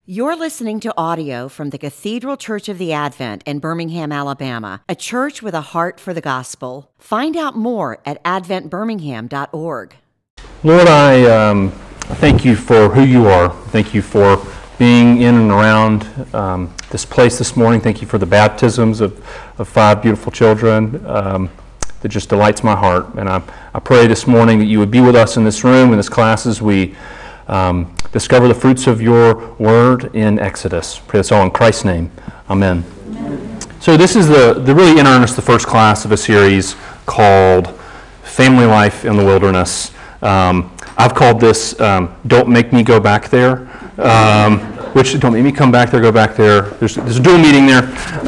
You're listening to audio from the Cathedral Church of the Advent in Birmingham, Alabama, a church with a heart for the gospel. Find out more at adventbirmingham.org. Lord, I thank you for who you are. Thank you for being in and around this place this morning. Thank you for the baptisms of 5 beautiful children. That just delights my heart. And I pray this morning that you would be with us in this room, in this class, as we discover the fruits of your word in Exodus. Pray this all in Christ's name. Amen. Amen. So this is the really in earnest, the first class of a series called Family Life in the Wilderness. I've called this Don't Make Me Go Back There, which don't make me come back there, go back there. There's a dual meaning there.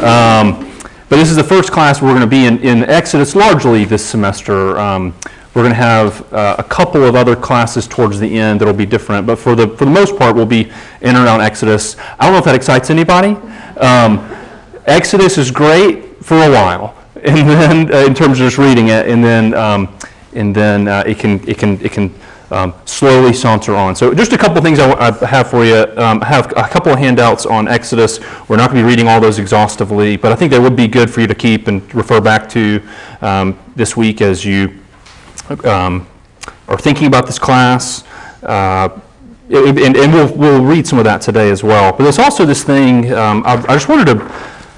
But this is the first class we're going to be in Exodus largely this semester. We're going to have a couple of other classes towards the end that'll be different, but for the most part, we'll be in and around Exodus. I don't know if that excites anybody. Exodus is great for a while, and then in terms of just reading it, and then it can slowly saunter on. So just a couple things I have for you. I have a couple of handouts on Exodus. We're not going to be reading all those exhaustively, but I think they would be good for you to keep and refer back to this week as you are thinking about this class, and we'll read some of that today as well. But there's also this thing, I just wanted to,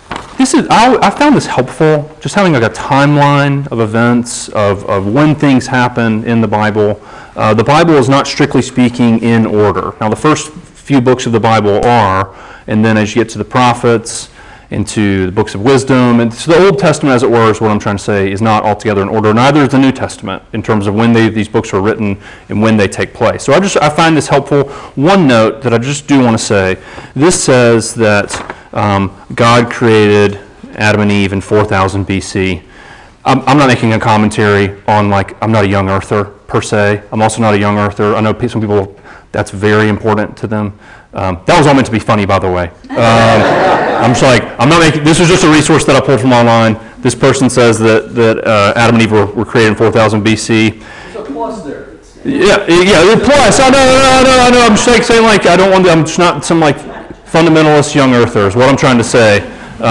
I found this helpful, just having like a timeline of events, of when things happen in the Bible. The Bible is not strictly speaking in order. Now the first few books of the Bible are, and then as you get to the prophets, into the books of wisdom, and so the Old Testament, as it were, is what I'm trying to say, is not altogether in order. Neither is the New Testament in terms of when these books were written and when they take place. So I find this helpful. One note that I just do want to say: this says that God created Adam and Eve in 4000 BC. I'm not making a commentary on, I'm not a young earther per se. I'm also not a young earther. I know some people, that's very important to them. That was all meant to be funny, by the way. I'm just I'm not making, this was just a resource that I pulled from online. This person says that Adam and Eve were created in 4000 BC. There's a plus there. Yeah, the plus. I know. I'm just saying, I don't want to, I'm just not some fundamentalist young earther is what I'm trying to say.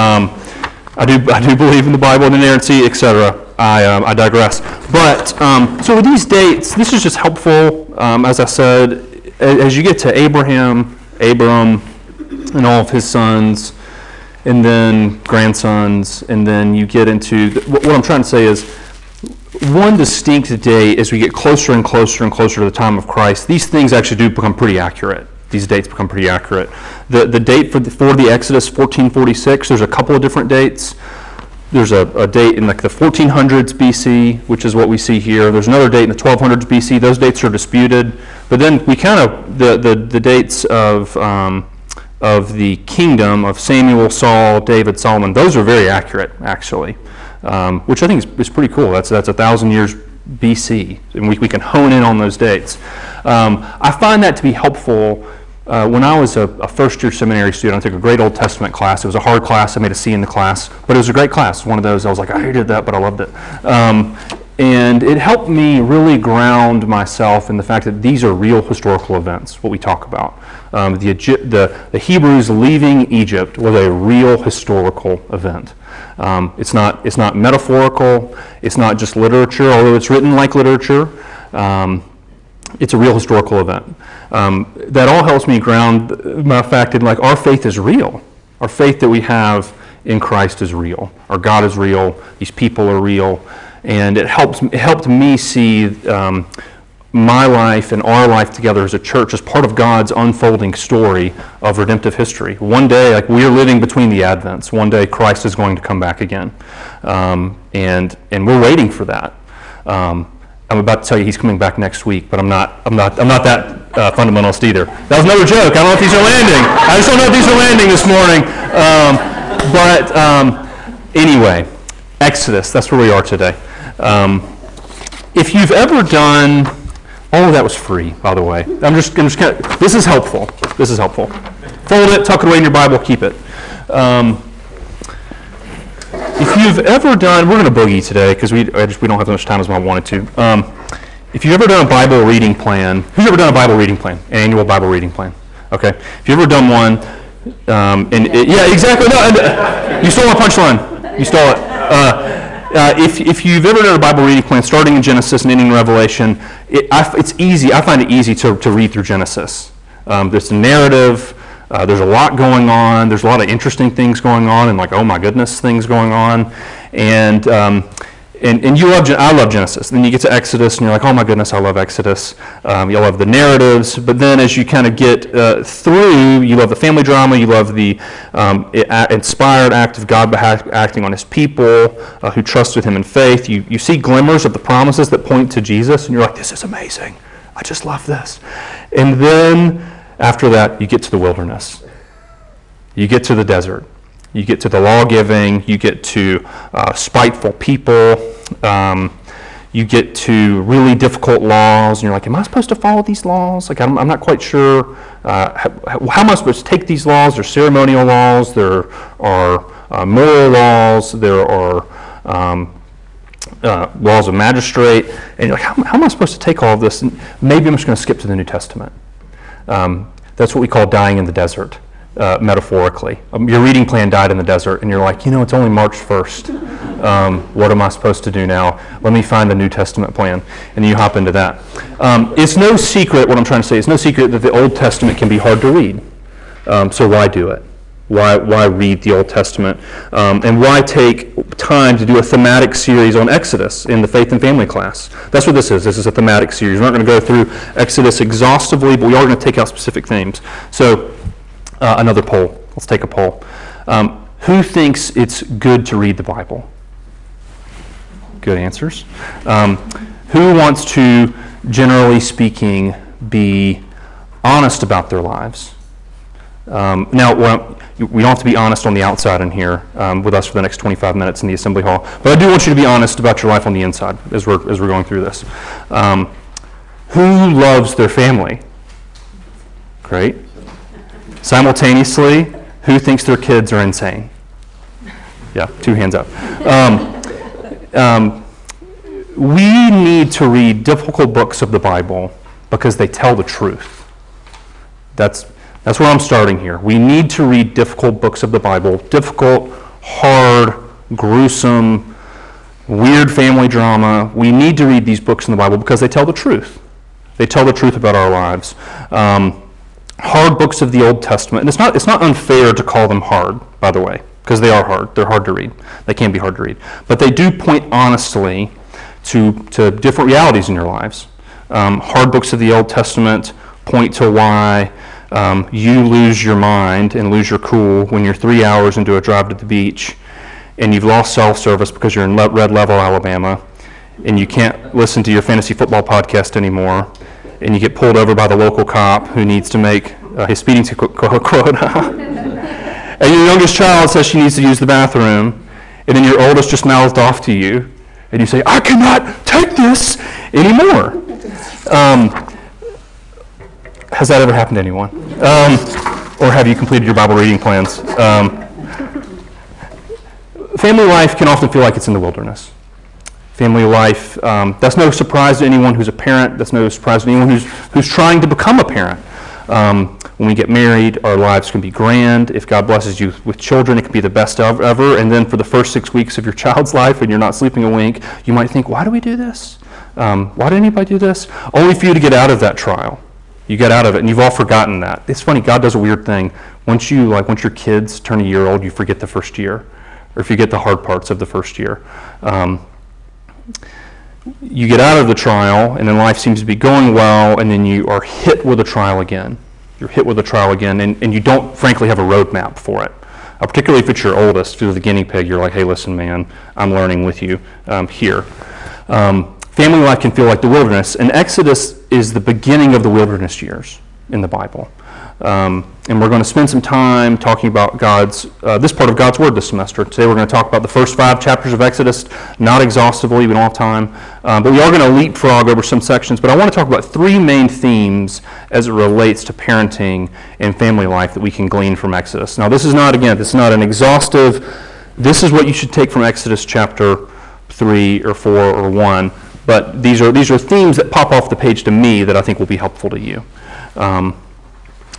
I do believe in the Bible and inerrancy, etc. I digress. But, so with these dates, this is just helpful, as I said, as you get to Abram, and all of his sons, and then grandsons, and then you get into, what I'm trying to say is, one distinct day as we get closer and closer and closer to the time of Christ, these things actually do become pretty accurate. These dates become pretty accurate. The date for the Exodus, 1446, there's a couple of different dates. There's a date in the 1400s BC, which is what we see here. There's another date in the 1200s BC. Those dates are disputed. But then we the dates of the kingdom of Samuel, Saul, David, Solomon, those are very accurate, actually, which I think is pretty cool. That's 1,000 years BC, and we can hone in on those dates. I find that to be helpful. When I was a first-year seminary student, I took a great Old Testament class. It was a hard class. I made a C in the class, but it was a great class. One of those, I was I hated that, but I loved it. And it helped me really ground myself in the fact that these are real historical events, what we talk about. The Hebrews leaving Egypt was a real historical event. It's not metaphorical. It's not just literature, although it's written like literature. It's a real historical event. That all helps me ground my fact in our faith is real. Our faith that we have in Christ is real. Our God is real. These people are real. And it helped me see my life and our life together as a church as part of God's unfolding story of redemptive history. One day, we are living between the Advents. One day, Christ is going to come back again, and we're waiting for that. I'm about to tell you he's coming back next week, but I'm not that fundamentalist either. That was another joke. I don't know if these are landing. I just don't know if these are landing this morning. Anyway, Exodus. That's where we are today. If you've ever done, all of that was free, by the way. This is helpful. Fold it, tuck it away in your Bible, keep it. If you've ever done, we're going to boogie today because we don't have as much time as I wanted to. If you've ever done a Bible reading plan, who's ever done a Bible reading plan, an annual Bible reading plan? Okay. If you've ever done one, yeah, exactly. No, you stole my punchline. You stole it. If you've ever done a Bible reading plan, starting in Genesis and ending in Revelation, it's easy. I find it easy to read through Genesis. There's a narrative. There's a lot going on. There's a lot of interesting things going on, and like, oh my goodness, things going on. And I love Genesis. Then you get to Exodus, and you're like, oh my goodness, I love Exodus. You love the narratives. But then as you kind of get through, you love the family drama. You love the inspired act of God acting on his people who trusted him in faith. You see glimmers of the promises that point to Jesus, and you're like, this is amazing. I just love this. And then after that, you get to the wilderness. You get to the desert. You get to the law-giving. You get to spiteful people. You get to really difficult laws, and you're like, am I supposed to follow these laws? Like, I'm not quite sure. How am I supposed to take these laws? There are ceremonial laws. There are moral laws. There are laws of magistrate. And you're like, how am I supposed to take all of this? And maybe I'm just going to skip to the New Testament. That's what we call dying in the desert. Metaphorically. Your reading plan died in the desert, and you're like, it's only March 1st. What am I supposed to do now? Let me find the New Testament plan. And you hop into that. It's no secret, what I'm trying to say, it's no secret that the Old Testament can be hard to read. So why do it? Why read the Old Testament? And why take time to do a thematic series on Exodus in the Faith and Family class? That's what this is. This is a thematic series. We're not going to go through Exodus exhaustively, but we are going to take out specific themes. So another poll. Let's take a poll. Who thinks it's good to read the Bible? Good answers. Who wants to, generally speaking, be honest about their lives? Now, we don't have to be honest on the outside in here with us for the next 25 minutes in the assembly hall, but I do want you to be honest about your life on the inside as we're going through this. Who loves their family? Great. Simultaneously, who thinks their kids are insane? Yeah, 2 hands up. We need to read difficult books of the Bible because they tell the truth. That's where I'm starting here. We need to read difficult books of the Bible, difficult, hard, gruesome, weird family drama. We need to read these books in the Bible because they tell the truth. They tell the truth about our lives. Hard books of the Old Testament, and it's not unfair to call them hard, by the way, because they are hard. They're hard to read. They can be hard to read. But they do point honestly to different realities in your lives. Hard books of the Old Testament point to why you lose your mind and lose your cool when you're 3 hours into a drive to the beach and you've lost self-service because you're in Red Level, Alabama, and you can't listen to your fantasy football podcast anymore, and you get pulled over by the local cop who needs to make his speeding quota. And your youngest child says she needs to use the bathroom, and then your oldest just mouthed off to you, and you say, I cannot take this anymore. Has that ever happened to anyone? Or have you completed your Bible reading plans? Family life can often feel like it's in the wilderness. Family life, that's no surprise to anyone who's a parent. That's no surprise to anyone who's trying to become a parent. When we get married, our lives can be grand. If God blesses you with children, it can be the best ever. And then for the first 6 weeks of your child's life, when you're not sleeping a wink, you might think, why do we do this? Why did anybody do this? Only for you to get out of that trial. You get out of it, and you've all forgotten that. It's funny, God does a weird thing. Once your kids turn a year old, you forget the first year, or if you get the hard parts of the first year. You get out of the trial, and then life seems to be going well, and then you are hit with a trial again. You're hit with a trial again, and you don't, frankly, have a roadmap for it. Particularly if it's your oldest, if you're the guinea pig, you're like, hey, listen, man, I'm learning with you here. Family life can feel like the wilderness, and Exodus is the beginning of the wilderness years in the Bible. And we're going to spend some time talking about this part of God's Word this semester. Today we're going to talk about the first 5 chapters of Exodus, not exhaustively, we don't have time, but we are going to leapfrog over some sections. But I want to talk about 3 main themes as it relates to parenting and family life that we can glean from Exodus. Now this is not an exhaustive, this is what you should take from Exodus chapter 3 or 4 or 1, but these are themes that pop off the page to me that I think will be helpful to you.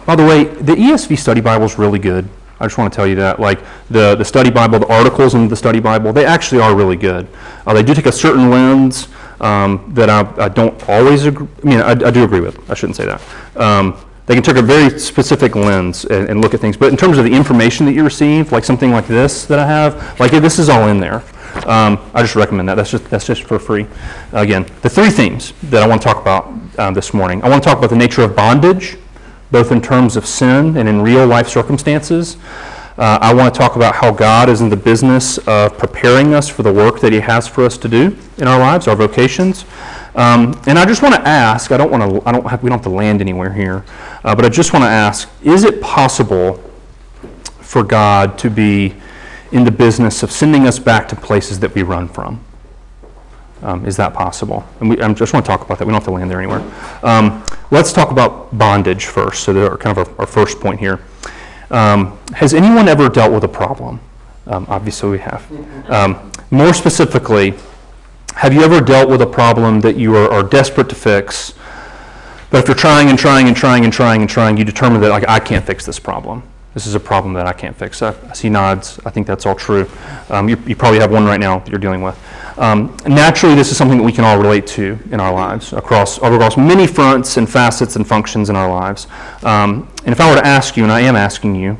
By the way, the ESV Study Bible is really good. I just want to tell you that. Like the Study Bible, the articles in the Study Bible, they actually are really good. They do take a certain lens that I don't always agree. I mean, I do agree with. I shouldn't say that. They can take a very specific lens and look at things. But in terms of the information that you receive, like something like this that I have, like this is all in there. I just recommend that. That's just for free. Again, the three themes that I want to talk about this morning. I want to talk about the nature of bondage, both in terms of sin and in real life circumstances. I want to talk about how God is in the business of preparing us for the work that He has for us to do in our lives, our vocations. And I just want to ask, we don't have to land anywhere here, but I just want to ask, is it possible for God to be in the business of sending us back to places that we run from? Is that possible? And I just want to talk about that. We don't have to land there anywhere. Let's talk about bondage first. So they're kind of our first point here. Has anyone ever dealt with a problem? Obviously we have. More specifically, have you ever dealt with a problem that you are desperate to fix, but after trying, you determine that like, I can't fix this problem. This is a problem that I can't fix. I see nods. I think that's all true. You probably have one right now that you're dealing with. Naturally, this is something that we can all relate to in our lives across many fronts and facets and functions in our lives. And if I were to ask you, and I am asking you,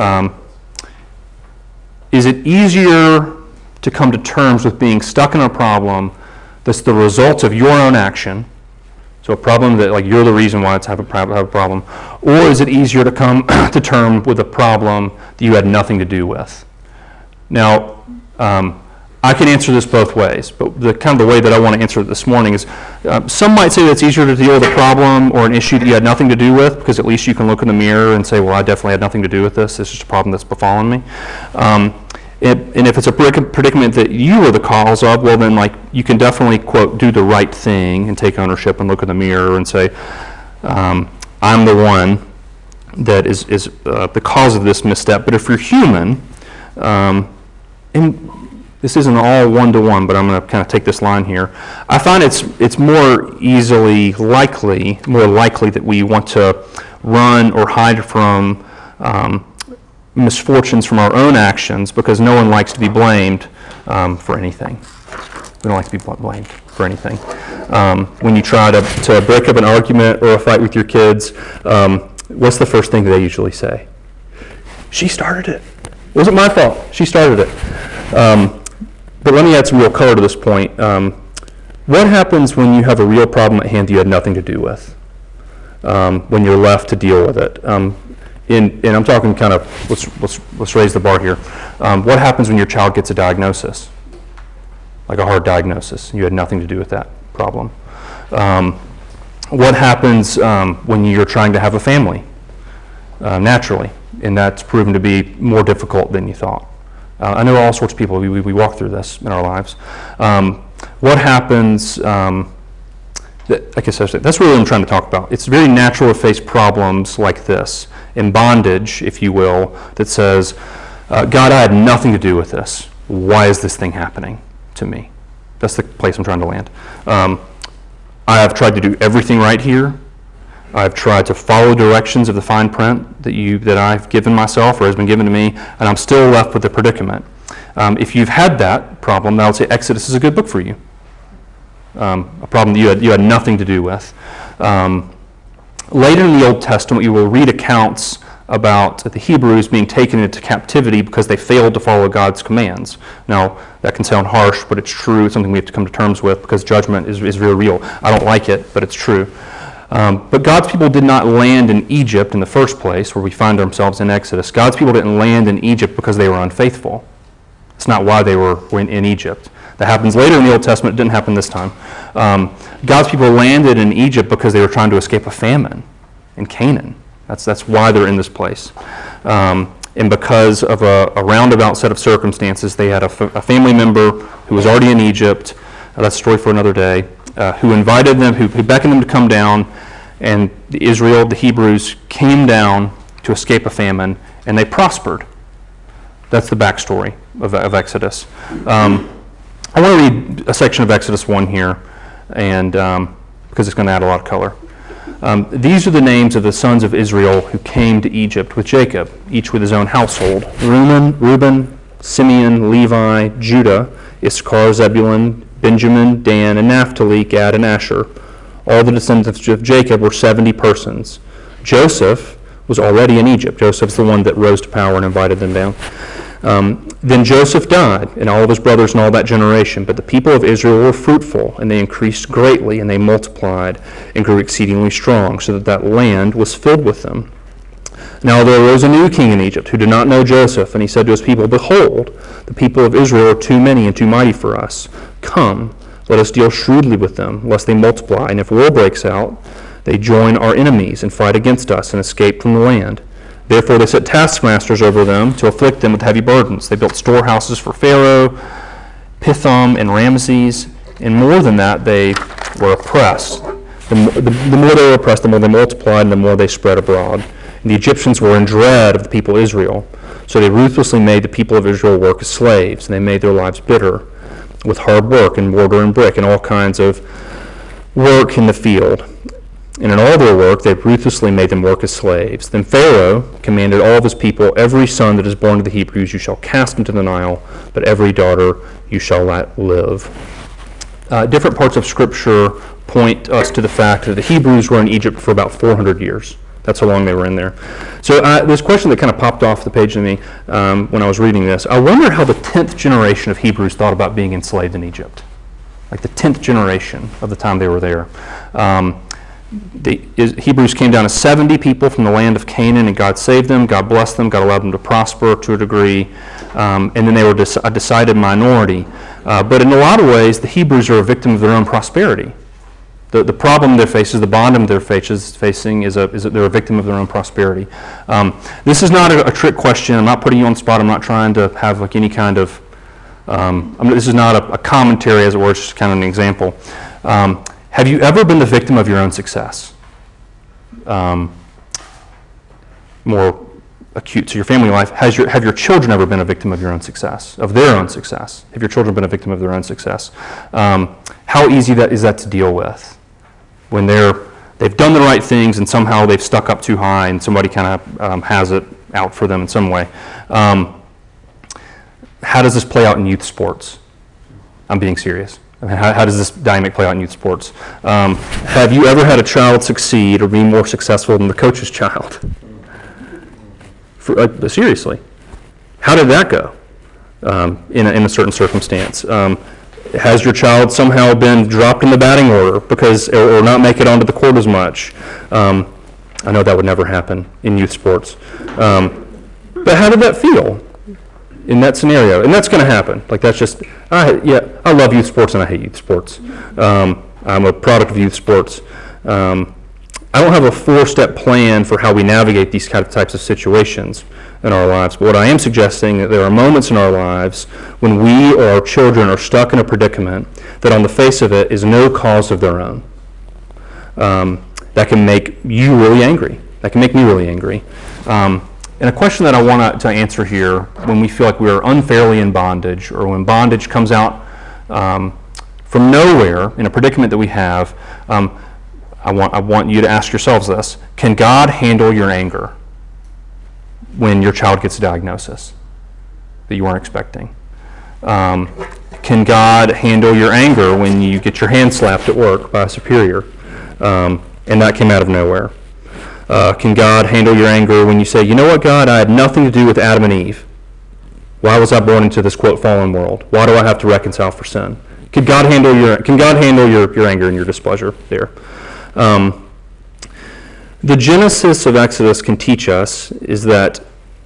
is it easier to come to terms with being stuck in a problem that's the result of your own action, so a problem that like you're the reason why it's have a problem, or is it easier to come to terms with a problem that you had nothing to do with? Now, I can answer this both ways, but the way that I want to answer it this morning is some might say that it's easier to deal with a problem or an issue that you had nothing to do with, because at least you can look in the mirror and say, well, I definitely had nothing to do with this. This is just a problem that's befallen me. And if it's a predicament that you were the cause of, well, then like you can definitely, quote, do the right thing and take ownership and look in the mirror and say, I'm the one that is the cause of this misstep. But if you're human, and this isn't all one-to-one, but I'm going to kind of take this line here. I find it's more likely that we want to run or hide from misfortunes from our own actions, because no one likes to be blamed for anything. We don't like to be blamed for anything. When you try to break up an argument or a fight with your kids, what's the first thing they usually say? She started it. It wasn't my fault. She started it. But let me add some real color to this point. What happens when you have a real problem at hand that you had nothing to do with? When you're left to deal with it? And I'm talking kind of, let's raise the bar here. What happens when your child gets a diagnosis? Like a hard diagnosis. You had nothing to do with that problem. What happens when you're trying to have a family? Naturally. And that's proven to be more difficult than you thought. I know all sorts of people, we walk through this in our lives. What happens, like I said, that's really what I'm trying to talk about. It's very natural to face problems like this, in bondage, if you will, that says, God, I had nothing to do with this. Why is this thing happening to me? That's the place I'm trying to land. I have tried to do everything right here. I've tried to follow directions of the fine print that I've given myself or has been given to me, and I'm still left with the predicament. If you've had that problem, then I would say Exodus is a good book for you. A problem that you had nothing to do with. Later in the Old Testament, you will read accounts about the Hebrews being taken into captivity because they failed to follow God's commands. Now, that can sound harsh, but it's true. It's something we have to come to terms with because judgment is very real. I don't like it, but it's true. But God's people did not land in Egypt in the first place, where we find ourselves in Exodus. God's people didn't land in Egypt because they were unfaithful. It's not why they were in Egypt. That happens later in the Old Testament. It didn't happen this time. God's people landed in Egypt because they were trying to escape a famine in Canaan. That's why they're in this place. And because of a roundabout set of circumstances, they had a family member who was already in Egypt. That's a story for another day. Who invited them, who beckoned them to come down, and Israel, the Hebrews, came down to escape a famine, and they prospered. That's the backstory of Exodus. I want to read a section of Exodus 1 here, and because it's going to add a lot of color. These are the names of the sons of Israel who came to Egypt with Jacob, each with his own household: Reuben, Simeon, Levi, Judah, Issachar, Zebulun, Benjamin, Dan, and Naphtali, Gad, and Asher. All the descendants of Jacob were 70 persons. Joseph was already in Egypt. Joseph's the one that rose to power and invited them down. Then Joseph died, and all of his brothers and all that generation. But the people of Israel were fruitful, and they increased greatly, and they multiplied and grew exceedingly strong, so that land was filled with them. Now there arose a new king in Egypt who did not know Joseph, and he said to his people, "Behold, the people of Israel are too many and too mighty for us. Come, let us deal shrewdly with them, lest they multiply, and if war breaks out, they join our enemies and fight against us and escape from the land." Therefore they set taskmasters over them to afflict them with heavy burdens. They built storehouses for Pharaoh, Pithom, and Ramses, and more than that, they were oppressed. The more they were oppressed, the more they multiplied, and the more they spread abroad. And the Egyptians were in dread of the people of Israel, so they ruthlessly made the people of Israel work as slaves, and they made their lives bitter with hard work and mortar and brick and all kinds of work in the field. And in all their work, they ruthlessly made them work as slaves. Then Pharaoh commanded all of his people, "Every son that is born to the Hebrews you shall cast into the Nile, but every daughter you shall let live." Different parts of Scripture point us to the fact that the Hebrews were in Egypt for about 400 years. That's how long they were in there. So this question that kind of popped off the page to me when I was reading this. I wonder how the 10th generation of Hebrews thought about being enslaved in Egypt. Like the 10th generation of the time they were there. The Hebrews came down as 70 people from the land of Canaan, and God saved them, God blessed them, God allowed them to prosper to a degree, and then they were a decided minority. But in a lot of ways, the Hebrews are a victim of their own prosperity. The problem they face, the bottom they're facing is that they're a victim of their own prosperity. This is not a trick question. I'm not putting you on the spot. I'm not trying to have like any kind of, this is not a commentary, as it were, it's just kind of an example. Have you ever been the victim of your own success? More acute to your family life, have your children ever been a victim of your own success, of their own success? Have your children been a victim of their own success? How easy is that to deal with? When they've done the right things and somehow they've stuck up too high and somebody kind of has it out for them in some way. How does this play out in youth sports? I'm being serious. I mean, how does this dynamic play out in youth sports? Have you ever had a child succeed or be more successful than the coach's child? Seriously. How did that go in a certain circumstance? Has your child somehow been dropped in the batting order or not make it onto the court as much? I know that would never happen in youth sports. But how did that feel in that scenario? And that's going to happen. Like that's just, I love youth sports and I hate youth sports. I'm a product of youth sports. I don't have a 4-step plan for how we navigate these kind of types of situations in our lives. But what I am suggesting that there are moments in our lives when we or our children are stuck in a predicament that on the face of it is no cause of their own. That can make you really angry. That can make me really angry. And a question that I want to answer here, when we feel like we are unfairly in bondage, or when bondage comes out from nowhere in a predicament that we have, I want you to ask yourselves this: can God handle your anger when your child gets a diagnosis that you weren't expecting? Can God handle your anger when you get your hand slapped at work by a superior and that came out of nowhere? Can God handle your anger when you say, "You know what, God, I had nothing to do with Adam and Eve. Why was I born into this, quote, fallen world? Why do I have to reconcile for sin?" Can God handle your anger and your displeasure there? The genesis of Exodus can teach us is that,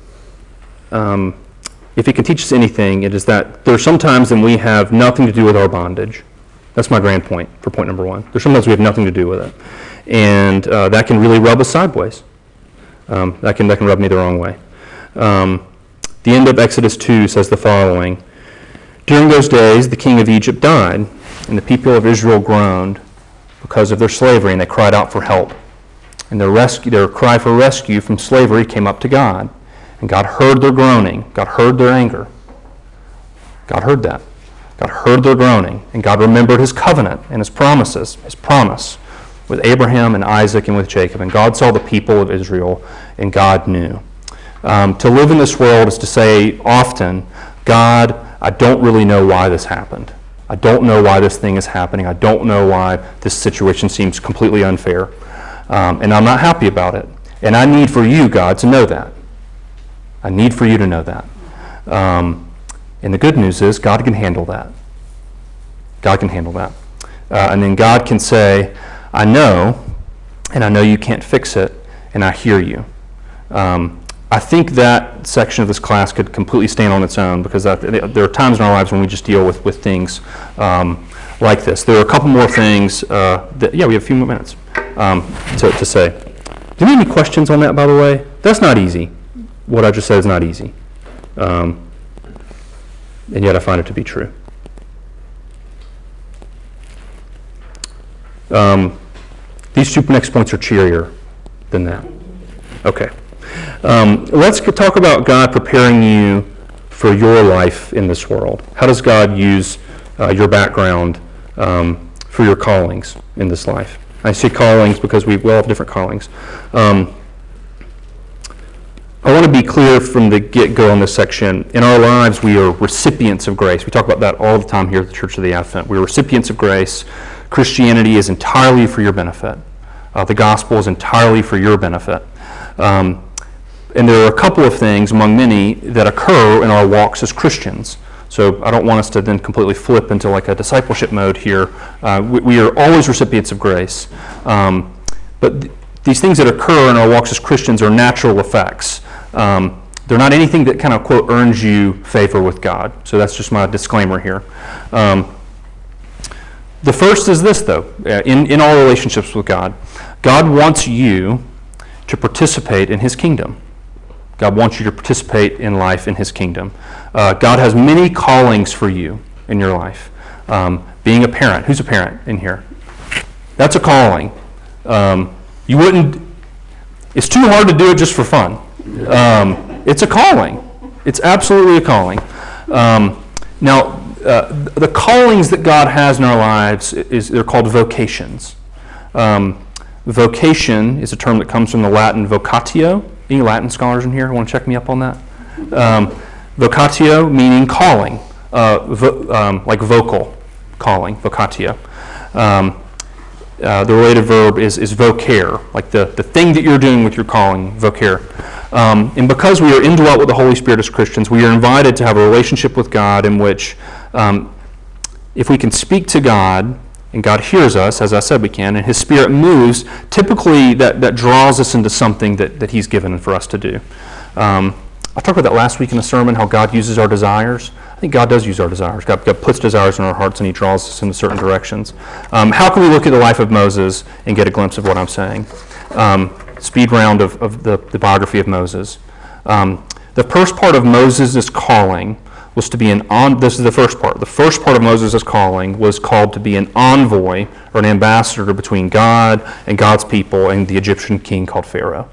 if it can teach us anything, it is that there are some times when we have nothing to do with our bondage. That's my grand point for point number 1. There's sometimes we have nothing to do with it. And that can really rub us sideways. That can rub me the wrong way. The end of Exodus 2 says the following: "During those days the king of Egypt died, and the people of Israel groaned because of their slavery, and they cried out for help. And their cry for rescue from slavery came up to God. And God heard their groaning. God heard their anger. God heard that. God heard their groaning. And God remembered his covenant and his promises, his promise with Abraham and Isaac and with Jacob. And God saw the people of Israel, and God knew. To live in this world is to say often, God, I don't really know why this happened. I don't know why this thing is happening. I don't know why this situation seems completely unfair. And I'm not happy about it. And I need for you, God, to know that. I need for you to know that. And the good news is God can handle that. God can handle that. And then God can say, I know, and I know you can't fix it, and I hear you. I think that section of this class could completely stand on its own, because there are times in our lives when we just deal with things like this. There are a couple more things we have a few more minutes to say. Do you have any questions on that, by the way? That's not easy. What I just said is not easy. And yet I find it to be true. These two next points are cheerier than that. Okay. Let's talk about God preparing you for your life in this world. How does God use your background for your callings in this life? I say callings because we all have different callings. I want to be clear from the get-go on this section. In our lives, we are recipients of grace. We talk about that all the time here at the Church of the Advent. We are recipients of grace. Christianity is entirely for your benefit. The gospel is entirely for your benefit. And there are a couple of things, among many, that occur in our walks as Christians. So I don't want us to then completely flip into like a discipleship mode here. We are always recipients of grace. But these things that occur in our walks as Christians are natural effects. They're not anything that kind of, quote, earns you favor with God. So that's just my disclaimer here. The first is this, though, in all relationships with God. God wants you to participate in his kingdom. God wants you to participate in life in his kingdom. God has many callings for you in your life. Being a parent. Who's a parent in here? That's a calling. It's too hard to do it just for fun. It's a calling. It's absolutely a calling. The callings that God has in our lives, they're called vocations. Vocation is a term that comes from the Latin vocatio. Any Latin scholars in here want to check me up on that? Vocatio meaning calling, like vocal calling, vocatio. The related verb is vocare, like the thing that you're doing with your calling, vocare. And because we are indwelt with the Holy Spirit as Christians, we are invited to have a relationship with God in which if we can speak to God, and God hears us, as I said we can, and his Spirit moves, typically that draws us into something that he's given for us to do. I talked about that last week in a sermon, how God uses our desires. I think God does use our desires. God puts desires in our hearts and he draws us in certain directions. How can we look at the life of Moses and get a glimpse of what I'm saying? Speed round of the biography of Moses. The first part of Moses' calling was to be this is the first part. The first part of Moses' calling was called to be an envoy or an ambassador between God and God's people and the Egyptian king called Pharaoh.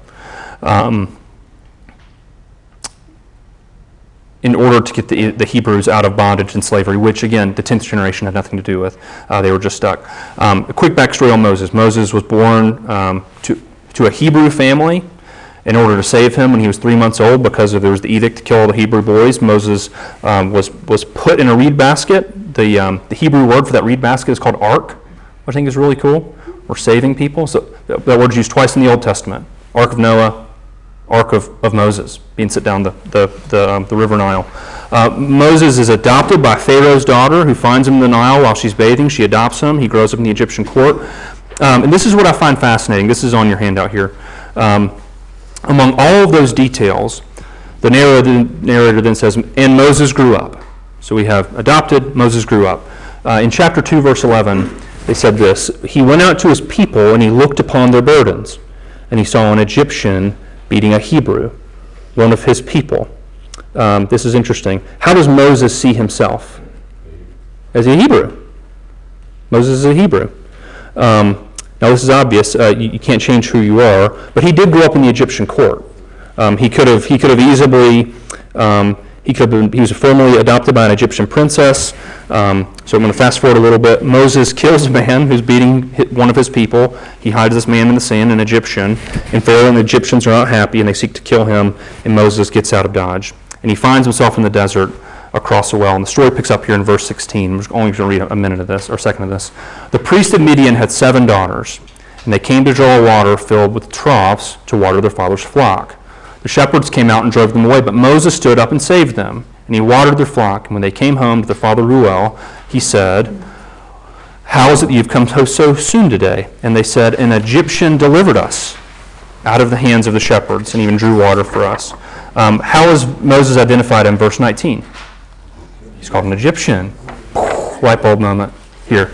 In order to get the Hebrews out of bondage and slavery, which, again, the 10th generation had nothing to do with. They were just stuck. A quick backstory on Moses. Moses was born to a Hebrew family in order to save him when he was 3 months old because there was the edict to kill all the Hebrew boys. Moses was put in a reed basket. The Hebrew word for that reed basket is called ark, which I think is really cool. We're saving people. So that word's used twice in the Old Testament. Ark of Noah, Ark of Moses, being set down the river Nile. Moses is adopted by Pharaoh's daughter, who finds him in the Nile while she's bathing. She adopts him. He grows up in the Egyptian court. And this is what I find fascinating. This is on your handout here. Among all of those details, the narrator then says, and Moses grew up. So we have adopted, Moses grew up. In chapter 2, verse 11, they said this, he went out to his people and he looked upon their burdens, and he saw an Egyptian beating a Hebrew, one of his people. This is interesting. How does Moses see himself? As a Hebrew. Moses is a Hebrew. Now this is obvious. You can't change who you are, but he did grow up in the Egyptian court. He could have easily He was formerly adopted by an Egyptian princess. So I'm going to fast forward a little bit. Moses kills a man who's beating one of his people. He hides this man in the sand, an Egyptian. And Pharaoh and the Egyptians are not happy, and they seek to kill him, and Moses gets out of Dodge. And he finds himself in the desert across a well. And the story picks up here in verse 16. I'm just only going to read a minute of this, or a second of this. The priest of Midian had 7 daughters, and they came to draw water filled with troughs to water their father's flock. The shepherds came out and drove them away, but Moses stood up and saved them, and he watered their flock. And when they came home to their father Reuel, he said, "How is it that you've come so soon today?" And they said, "An Egyptian delivered us out of the hands of the shepherds and even drew water for us." How is Moses identified in verse 19? He's called an Egyptian. Light bulb moment here.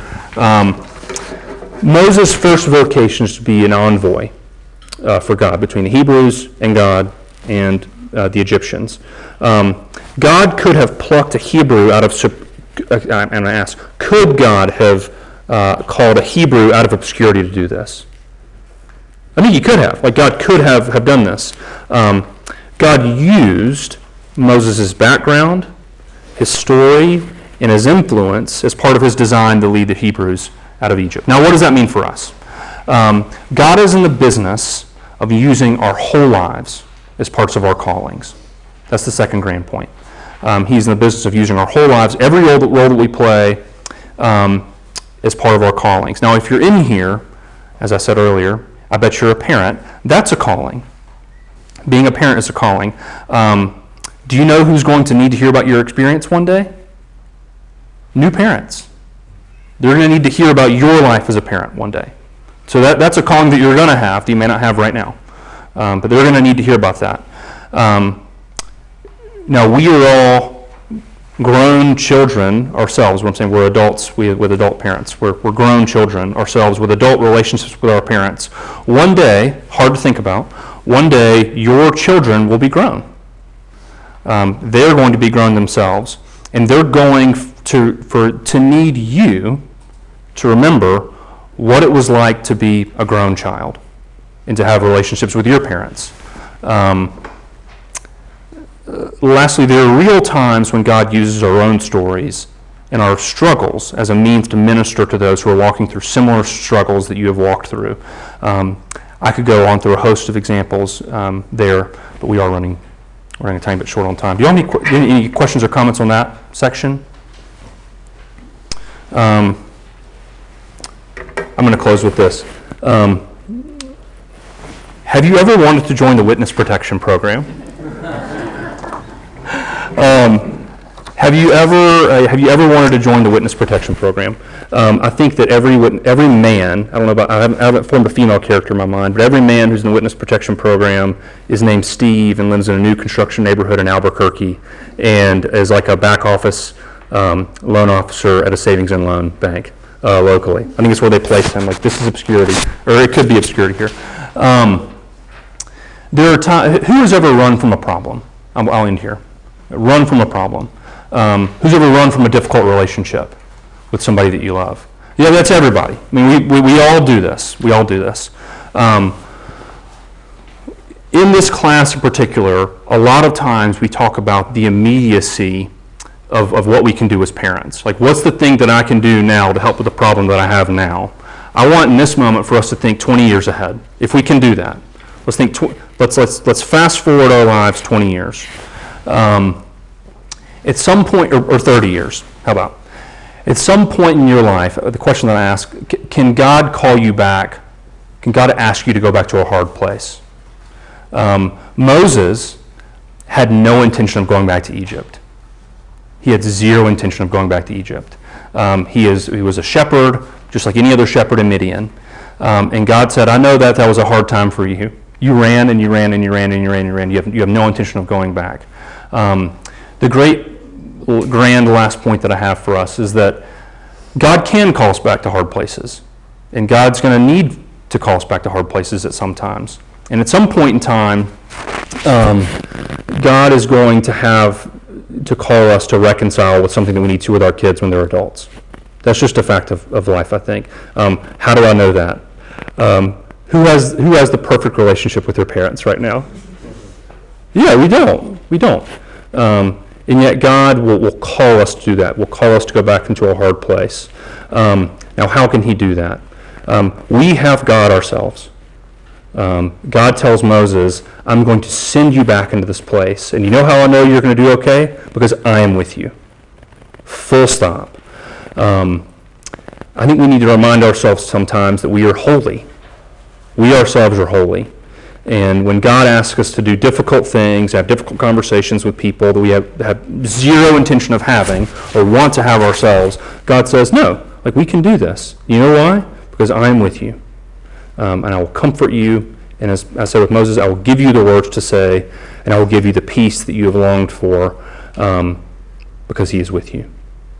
Moses' first vocation is to be an envoy for God, between the Hebrews and God and the Egyptians. God could have plucked a Hebrew out of, and I ask, could God have called a Hebrew out of obscurity to do this? I think he could have. Like, God could have done this. God used Moses' background, his story, and his influence as part of his design to lead the Hebrews out of Egypt. Now, what does that mean for us? God is in the business of using our whole lives as parts of our callings. That's the second grand point. He's in the business of using our whole lives, every role that we play, as part of our callings. Now, if you're in here, as I said earlier, I bet you're a parent. That's a calling. Being a parent is a calling. Do you know who's going to need to hear about your experience one day? New parents. They're going to need to hear about your life as a parent one day. So that's a calling that you're going to have that you may not have right now. But they're going to need to hear about that. Now, we are all grown children ourselves. What I'm saying, we're adults with adult parents. We're grown children ourselves with adult relationships with our parents. One day, hard to think about, one day your children will be grown. They're going to be grown themselves, and they're going to need you to remember what it was like to be a grown child and to have relationships with your parents. Lastly, there are real times when God uses our own stories and our struggles as a means to minister to those who are walking through similar struggles that you have walked through. I could go on through a host of examples there, but we're running a tiny bit short on time. Do you have any questions or comments on that section? I'm going to close with this. Have you ever wanted to join the Witness Protection Program? Have you ever wanted to join the Witness Protection Program? I think that every man, I haven't formed a female character in my mind, but every man who's in the Witness Protection Program is named Steve and lives in a new construction neighborhood in Albuquerque and is like a back office loan officer at a savings and loan bank locally. I think it's where they place him. Like, this is obscurity, or it could be obscurity here. There are times. Who has ever run from a problem? I'll end here. Run from a problem. Who's ever run from a difficult relationship with somebody that you love? Yeah, that's everybody. I mean, we all do this. We all do this. In this class in particular, a lot of times we talk about the immediacy of what we can do as parents. Like, what's the thing that I can do now to help with the problem that I have now? I want in this moment for us to think 20 years ahead, if we can do that. Let's think. Let's fast forward our lives 20 years. At some point, or 30 years. How about? At some point in your life, the question that I ask: can God call you back? Can God ask you to go back to a hard place? Moses had no intention of going back to Egypt. He had zero intention of going back to Egypt. He was a shepherd, just like any other shepherd in Midian. And God said, I know that was a hard time for you. You ran and you ran and you ran and you ran and you ran. You have no intention of going back. The grand last point that I have for us is that God can call us back to hard places. And God's going to need to call us back to hard places at some times. And at some point in time, God is going to have to call us to reconcile with something that we need to with our kids when they're adults. That's just a fact of life, I think. How do I know that? Who has the perfect relationship with their parents right now? Yeah, we don't. And yet God will call us to do that, will call us to go back into a hard place. Now, how can he do that? We have God ourselves. God tells Moses, I'm going to send you back into this place. And you know how I know you're going to do okay? Because I am with you. Full stop. I think we need to remind ourselves sometimes that we are holy. We ourselves are holy. And when God asks us to do difficult things, have difficult conversations with people that we have zero intention of having or want to have ourselves, God says, no, like we can do this. You know why? Because I am with you. And I will comfort you. And as I said with Moses, I will give you the words to say, and I will give you the peace that you have longed for, because he is with you.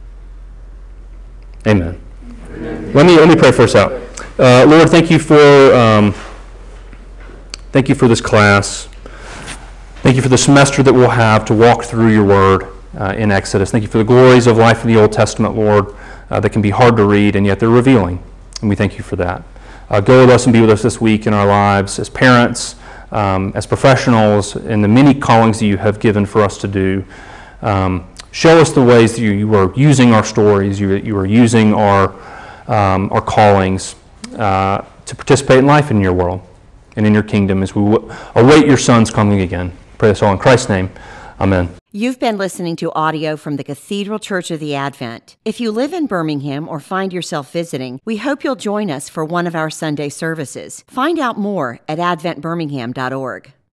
Amen. Amen. Let me pray for us out. Lord, thank you for this class. Thank you for the semester that we'll have to walk through your word in Exodus. Thank you for the glories of life in the Old Testament, Lord, that can be hard to read, and yet they're revealing. And we thank you for that. Go with us and be with us this week in our lives as parents, as professionals, in the many callings that you have given for us to do. Show us the ways that you are using our stories, you are using our callings to participate in life in your world and in your kingdom as we await your Son's coming again. Pray this all in Christ's name. Amen. You've been listening to audio from the Cathedral Church of the Advent. If you live in Birmingham or find yourself visiting, we hope you'll join us for one of our Sunday services. Find out more at adventbirmingham.org.